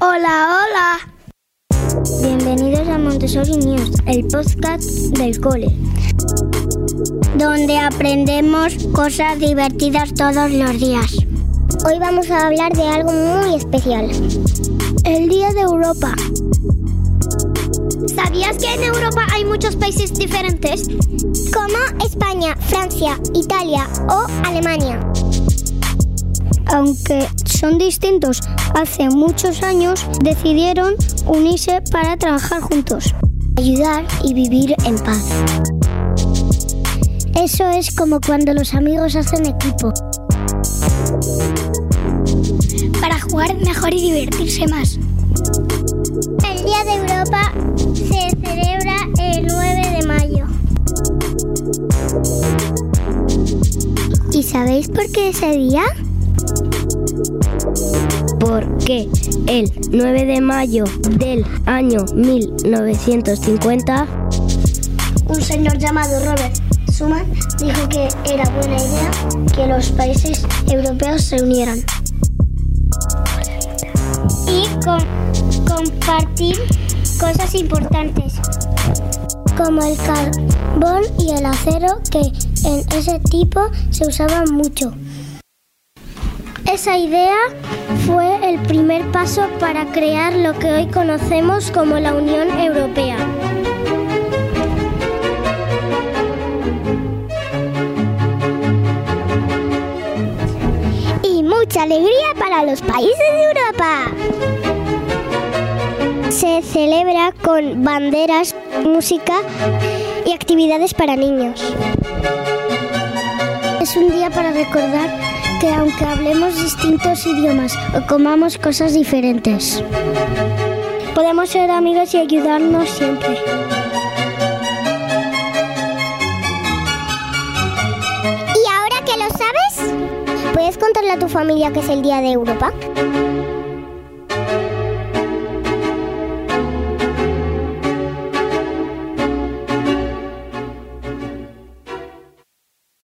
Hola, hola. Bienvenidos a Montessori News, el podcast del cole, donde aprendemos cosas divertidas todos los días. Hoy vamos a hablar de algo muy especial, el Día de Europa. ¿Sabías que en Europa hay muchos países diferentes? Como España, Francia, Italia o Alemania. Aunque son distintos, hace muchos años decidieron unirse para trabajar juntos, ayudar y vivir en paz. Eso es como cuando los amigos hacen equipo. Para jugar mejor y divertirse más. El Día de Europa se celebra el 9 de mayo. ¿Y sabéis por qué ese día? Porque el 9 de mayo del año 1950, un señor llamado Robert Schuman dijo que era buena idea que los países europeos se unieran y compartir cosas importantes como el carbón y el acero, que en ese tiempo se usaban mucho. Esa idea fue el primer paso para crear lo que hoy conocemos como la Unión Europea. Y mucha alegría para los países de Europa. Se celebra con banderas, música y actividades para niños. Es un día para recordar que aunque hablemos distintos idiomas o comamos cosas diferentes, podemos ser amigos y ayudarnos siempre. ¿Y ahora que lo sabes? ¿Puedes contarle a tu familia que es el Día de Europa?